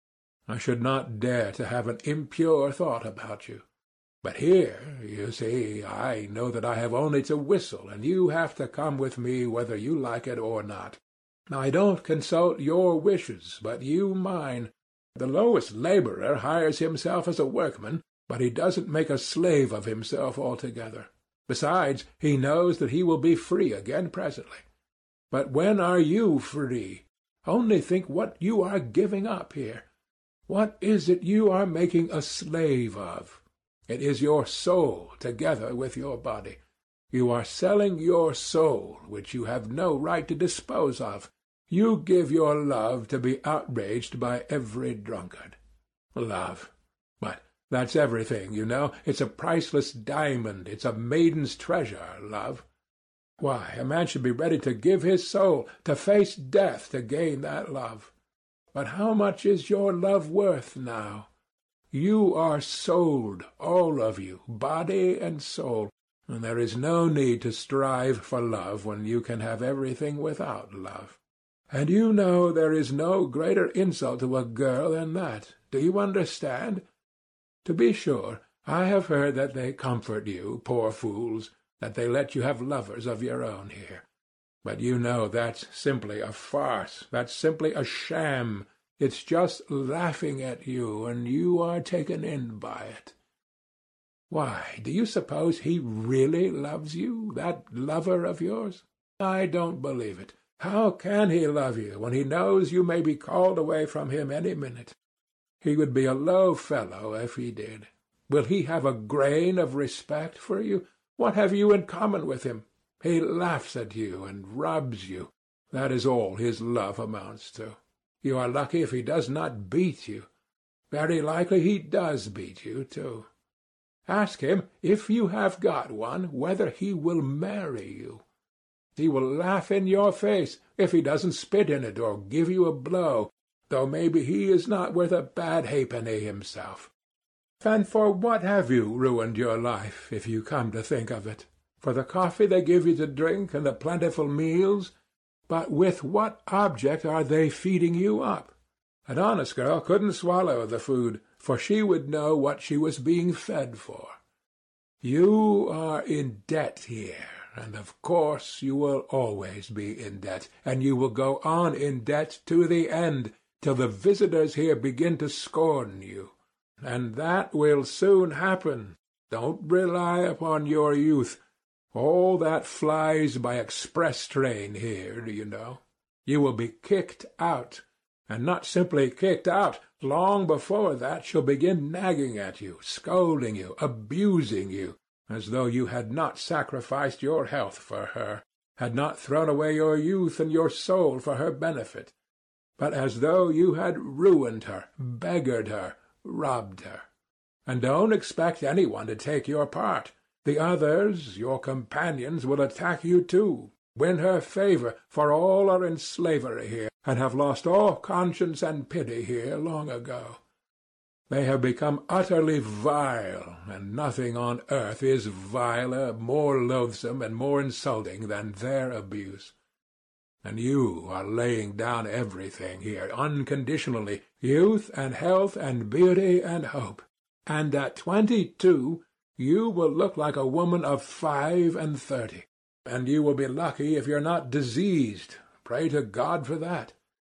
I should not dare to have an impure thought about you. But here, you see, I know that I have only to whistle, and you have to come with me whether you like it or not. I don't consult your wishes, but you mine. The lowest laborer hires himself as a workman, but he doesn't make a slave of himself altogether. Besides, he knows that he will be free again presently. But when are you free? Only think what you are giving up here. What is it you are making a slave of? It is your soul together with your body. You are selling your soul, which you have no right to dispose of. You give your love to be outraged by every drunkard. Love. But that's everything, you know. It's a priceless diamond. It's a maiden's treasure, love. Why, a man should be ready to give his soul, to face death to gain that love. But how much is your love worth now? You are sold, all of you, body and soul, and there is no need to strive for love when you can have everything without love. And you know there is no greater insult to a girl than that. Do you understand? To be sure, I have heard that they comfort you, poor fools, that they let you have lovers of your own here. But you know that's simply a farce, that's simply a sham. It's just laughing at you, and you are taken in by it. Why, do you suppose he really loves you, that lover of yours? I don't believe it. How can he love you when he knows you may be called away from him any minute? He would be a low fellow if he did. Will he have a grain of respect for you? What have you in common with him? He laughs at you and rubs you. That is all his love amounts to. You are lucky if he does not beat you. Very likely he does beat you, too. Ask him, if you have got one, whether he will marry you. He will laugh in your face if he doesn't spit in it or give you a blow, though maybe he is not worth a bad halfpenny himself. And for what have you ruined your life, if you come to think of it? For the coffee they give you to drink and the plentiful meals? But with what object are they feeding you up? An honest girl couldn't swallow the food, for she would know what she was being fed for. You are in debt here, and of course you will always be in debt, and you will go on in debt to the end, till the visitors here begin to scorn you. And that will soon happen. Don't rely upon your youth. All that flies by express train here, do you know? You will be kicked out, and not simply kicked out. Long before that she'll begin nagging at you, scolding you, abusing you, as though you had not sacrificed your health for her, had not thrown away your youth and your soul for her benefit, but as though you had ruined her, beggared her, robbed her. And don't expect anyone to take your part. The others, your companions, will attack you too. Win her favour, for all are in slavery here, and have lost all conscience and pity here long ago. They have become utterly vile, and nothing on earth is viler, more loathsome, and more insulting than their abuse. And you are laying down everything here, unconditionally, youth and health and beauty and hope. And at 22 you will look like a woman of 35, and you will be lucky if you're not diseased. Pray to God for that.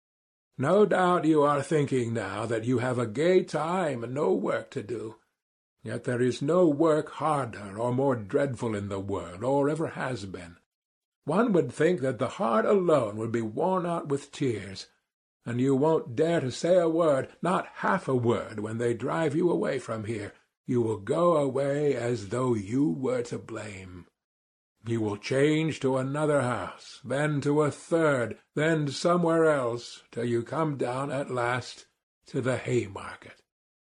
No doubt you are thinking now that you have a gay time and no work to do. Yet there is no work harder or more dreadful in the world, or ever has been. One would think that the heart alone would be worn out with tears, and you won't dare to say a word, not half a word, when they drive you away from here. You will go away as though you were to blame. You will change to another house, then to a third, then somewhere else, till you come down at last to the Haymarket.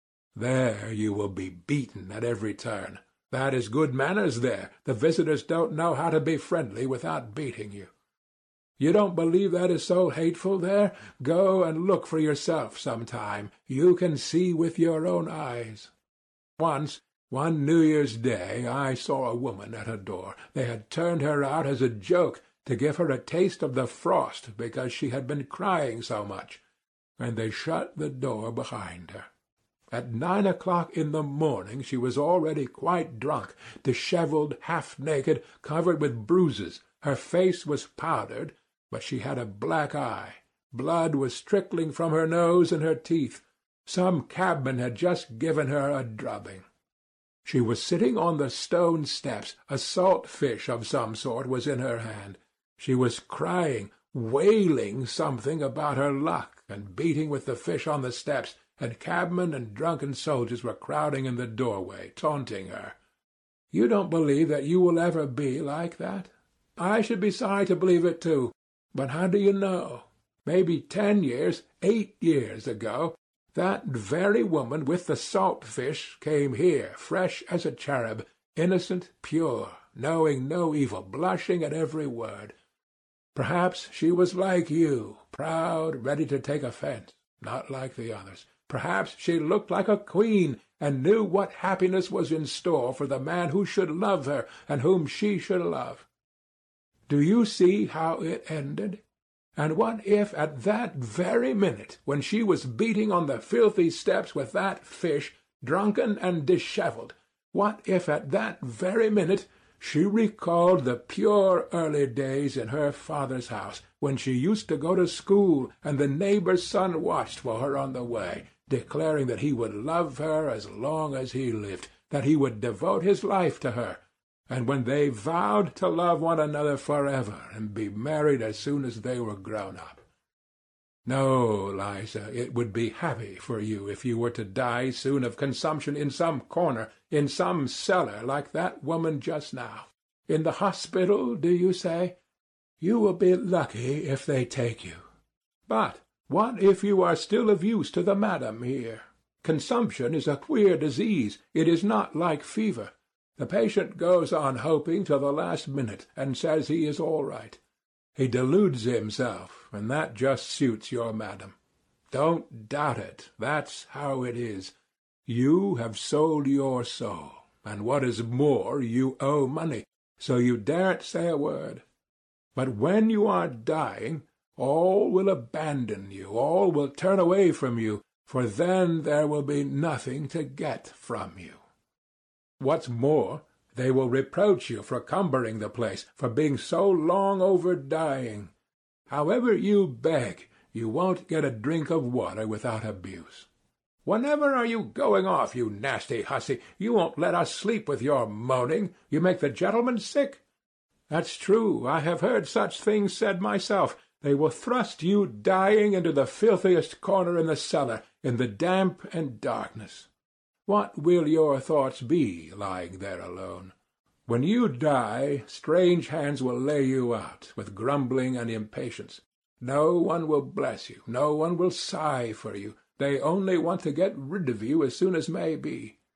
There you will be beaten at every turn. That is good manners there. The visitors don't know how to be friendly without beating you. You don't believe that is so hateful there? Go and look for yourself some time. You can see with your own eyes. Once, one New Year's Day, I saw a woman at her door. They had turned her out as a joke, to give her a taste of the frost, because she had been crying so much, and they shut the door behind her. At 9 o'clock in the morning she was already quite drunk, dishevelled, half-naked, covered with bruises. Her face was powdered, but she had a black eye. Blood was trickling from her nose and her teeth. Some cabman had just given her a drubbing. She was sitting on the stone steps. A salt fish of some sort was in her hand. She was crying, wailing something about her luck, and beating with the fish on the steps, and cabmen and drunken soldiers were crowding in the doorway, taunting her. You don't believe that you will ever be like that? I should be sorry to believe it too, but how do you know? Maybe 10 years, 8 years ago, that very woman with the salt fish came here, fresh as a cherub, innocent, pure, knowing no evil, blushing at every word. Perhaps she was like you, proud, ready to take offence, not like the others. Perhaps she looked like a queen, and knew what happiness was in store for the man who should love her, and whom she should love. Do you see how it ended? And what if at that very minute, when she was beating on the filthy steps with that fish, drunken and dishevelled, what if at that very minute she recalled the pure early days in her father's house, when she used to go to school, and the neighbour's son watched for her on the way, declaring that he would love her as long as he lived, that he would devote his life to her, and when they vowed to love one another forever and be married as soon as they were grown up? No, Liza, it would be happy for you if you were to die soon of consumption in some corner, in some cellar, like that woman just now. In the hospital, do you say? You will be lucky if they take you. But what if you are still of use to the madam here? Consumption is a queer disease. It is not like fever. The patient goes on hoping till the last minute, and says he is all right. He deludes himself, and that just suits your madam. Don't doubt it. That's how it is. You have sold your soul, and what is more, you owe money, so you daren't say a word. But when you are dying, all will abandon you, all will turn away from you, for then there will be nothing to get from you. What's more, they will reproach you for cumbering the place, for being so long over dying. However you beg, you won't get a drink of water without abuse. Whenever are you going off, you nasty hussy? You won't let us sleep with your moaning. You make the gentlemen sick. That's true. I have heard such things said myself. They will thrust you dying into the filthiest corner in the cellar, in the damp and darkness. What will your thoughts be, lying there alone? When you die, strange hands will lay you out, with grumbling and impatience. No one will bless you, no one will sigh for you. They only want to get rid of you as soon as may be.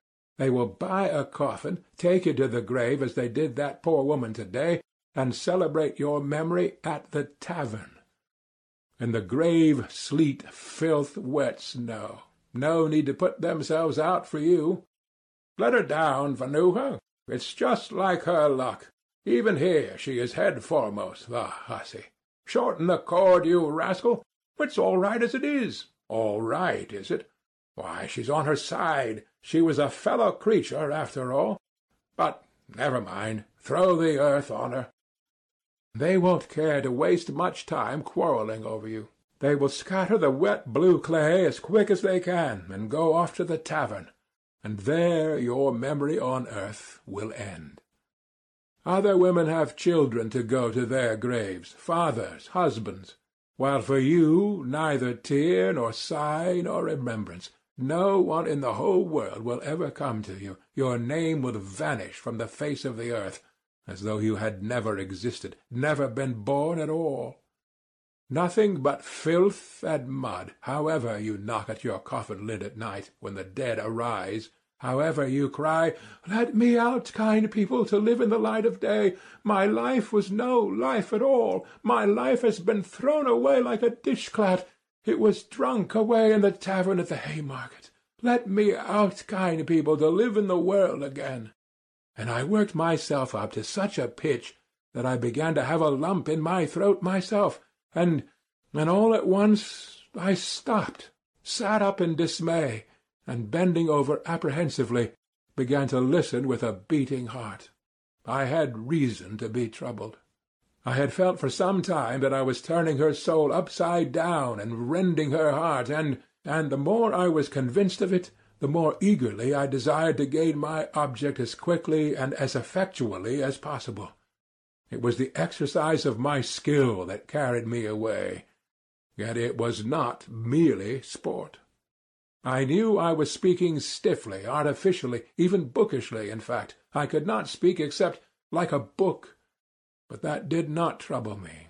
They will buy a coffin, take you to the grave as they did that poor woman to-day, and celebrate your memory at the tavern. In the grave, sleet, filth, wet snow. No need to put themselves out for you. Let her down, Vanuha. It's just like her luck. Even here she is head foremost, the hussy. Shorten the cord, you rascal. It's all right as it is. All right, is it? Why, she's on her side. She was a fellow creature, after all. But never mind. Throw the earth on her. They won't care to waste much time quarrelling over you. They will scatter the wet blue clay as quick as they can and go off to the tavern, and there your memory on earth will end. Other women have children to go to their graves, fathers, husbands, while for you neither tear nor sigh nor remembrance. No one in the whole world will ever come to you. Your name will vanish from the face of the earth, as though you had never existed, never been born at all. Nothing but filth and mud, however you knock at your coffin lid at night, when the dead arise, however you cry, "Let me out, kind people, to live in the light of day. My life was no life at all. My life has been thrown away like a dishclout. It was drunk away in the tavern at the Haymarket. Let me out, kind people, to live in the world again." And I worked myself up to such a pitch that I began to have a lump in my throat myself, and all at once I stopped, sat up in dismay, and bending over apprehensively, began to listen with a beating heart. I had reason to be troubled. I had felt for some time that I was turning her soul upside down and rending her heart, and the more I was convinced of it, the more eagerly I desired to gain my object as quickly and as effectually as possible. It was the exercise of my skill that carried me away, yet it was not merely sport. I knew I was speaking stiffly, artificially, even bookishly, in fact. I could not speak except like a book. But that did not trouble me.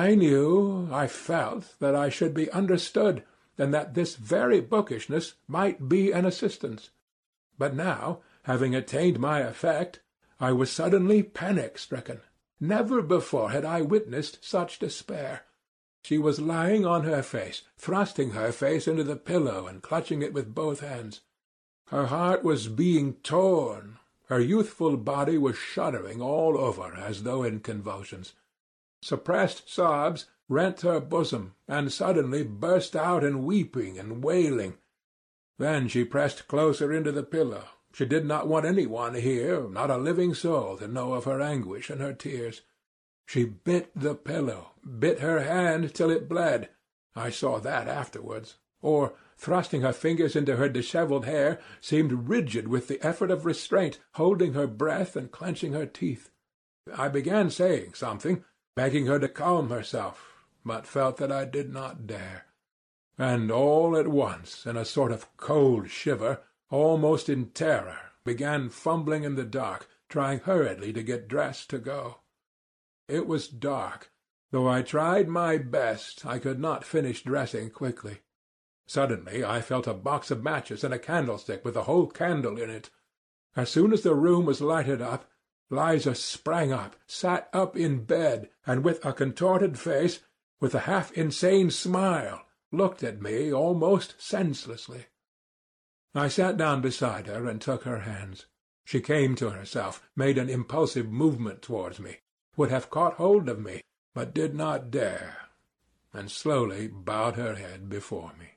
I felt that I should be understood, and that this very bookishness might be an assistance. But now, having attained my effect, I was suddenly panic-stricken. Never before had I witnessed such despair. She was lying on her face, thrusting her face into the pillow and clutching it with both hands. Her heart was being torn. Her youthful body was shuddering all over as though in convulsions. Suppressed sobs rent her bosom, and suddenly burst out in weeping and wailing. Then she pressed closer into the pillow. She did not want any one here, not a living soul, to know of her anguish and her tears. She bit the pillow, bit her hand till it bled. I saw that afterwards. Or, thrusting her fingers into her dishevelled hair, seemed rigid with the effort of restraint, holding her breath and clenching her teeth. I began saying something, begging her to calm herself, but felt that I did not dare. And all at once, in a sort of cold shiver, almost in terror, began fumbling in the dark, trying hurriedly to get dressed to go. It was dark. Though I tried my best, I could not finish dressing quickly. Suddenly I felt a box of matches and a candlestick with a whole candle in it. As soon as the room was lighted up, Liza sprang up, sat up in bed, and with a contorted face, with a half-insane smile, looked at me almost senselessly. I sat down beside her and took her hands. She came to herself, made an impulsive movement towards me, would have caught hold of me, but did not dare, and slowly bowed her head before me.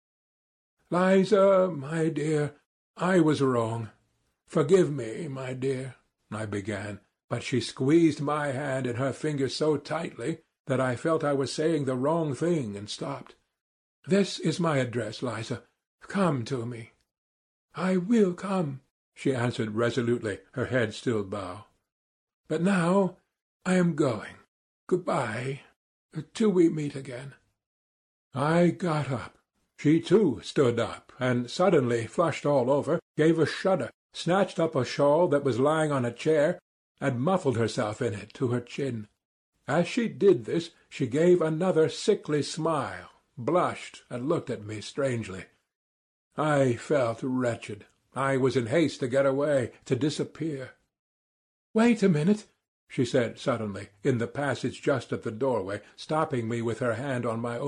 "Liza, my dear, I was wrong. Forgive me, my dear," I began, but she squeezed my hand in her fingers so tightly that I felt I was saying the wrong thing and stopped. "This is my address, Liza. Come to me." "I will come," she answered resolutely, her head still bowed. "But now I am going. Good-bye, till we meet again." I got up. She, too, stood up, and suddenly, flushed all over, gave a shudder, snatched up a shawl that was lying on a chair, and muffled herself in it to her chin. As she did this, she gave another sickly smile, blushed, and looked at me strangely. I felt wretched. I was in haste to get away, to disappear. "Wait a minute," she said suddenly, in the passage just at the doorway, stopping me with her hand on my